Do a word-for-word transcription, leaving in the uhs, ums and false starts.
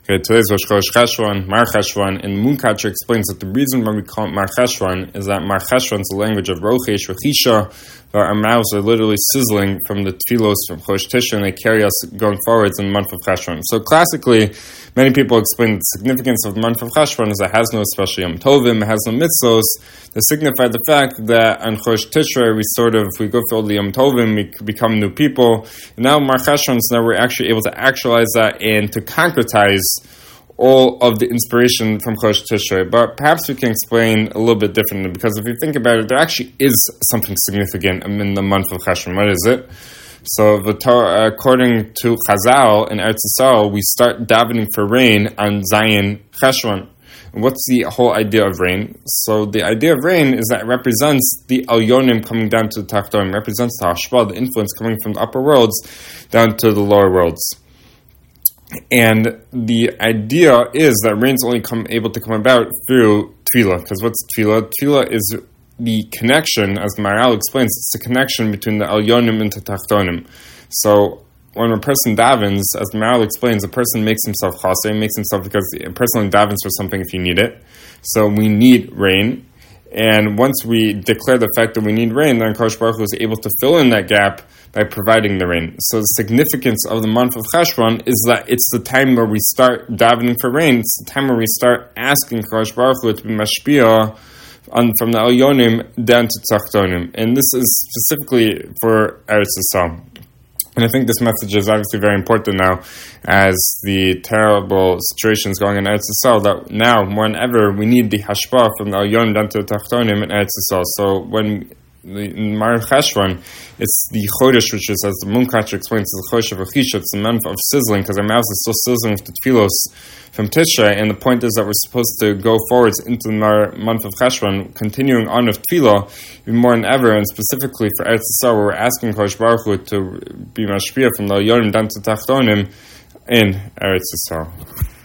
Okay, today's Rosh Chodesh Cheshvan, Mar Cheshvan, and Mooncatcher explains that the reason why we call it Mar Cheshvan is that Mar Cheshvan is the language of Rochesh, Rechisha, where our mouths are literally sizzling from the tefillos from Chodesh Tisha, and they carry us going forwards in the month of Cheshvan. So classically, many people explain the significance of the month of Cheshvan is that it has no special Yom Tovim, it has no mitzvos, to signify the fact that on Chodesh Tisha we sort of, we go through all the Yom Tovim, we become new people, and now Mar Cheshvan is now we're actually able to actualize that and to concretize all of the inspiration from Chodesh Tishrei. But perhaps we can explain a little bit differently, because if you think about it, there actually is something significant in the month of Cheshvan. What is it? So, the Torah, according to Chazal in Eretz Yisrael, we start davening for rain on Zayin Cheshvan. And what's the whole idea of rain? So, the idea of rain is that it represents the Elyonim coming down to the Tachtonim, represents the Hashpah, the influence coming from the upper worlds down to the lower worlds. And the idea is that rain's only come able to come about through tefillah. Because what's tefillah? Tefillah is the connection, as the Maharal explains, it's the connection between the Elyonim and the Tachtonim. So when a person davens, as the Maharal explains, a person makes himself chaser, makes himself because a person davens for something if you need it. So we need rain. And once we declare the fact that we need rain, then Kadosh Baruch Hu is able to fill in that gap by providing the rain. So the significance of the month of Cheshvan is that it's the time where we start davening for rain. It's the time where we start asking Kadosh Baruch Hu to be mashpia on, from the Elyonim down to Tachtonim. And this is specifically for Eretz Yisrael. And I think this message is obviously very important now, as the terrible situation is going on in Eretz Yisrael, that now, more than ever, we need the hashpah from the Elyonim down to the Tachtonim in Eretz Yisrael. So when in Mar Cheshvan, it's the Chodesh, which is, as the Mooncatcher explains, it's the Chodesh of Rechisha, it's the month of sizzling, because our mouths are still sizzling with the tefillos from Tishrei, and the point is that we're supposed to go forwards into the Mar, month of Cheshvan, continuing on with tefillah, even more than ever, and specifically for Eretz Yisrael, where we're asking Kadosh Baruch Hu to be mashpia from the Elyonim down to Tachtonim in Eretz Yisrael.